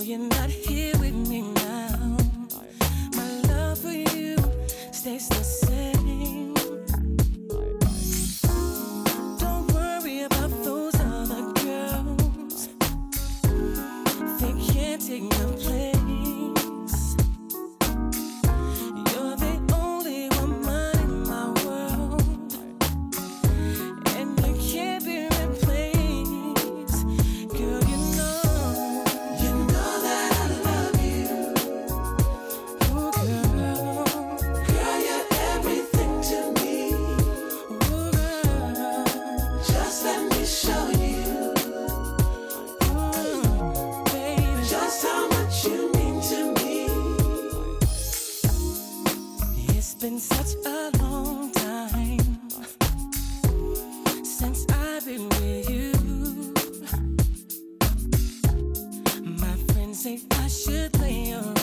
you're not here with me now, my love for you stays the same. Don't worry about those other girls, they can't take your place. You're the only woman in my world, and you can't be replaced. Girl, you know that I love you. Oh, girl, girl, you're everything to me. Oh, girl, just let me show you, baby, just how much you mean to me. It's been such a long time since I've been with you. My friends say I should lay around.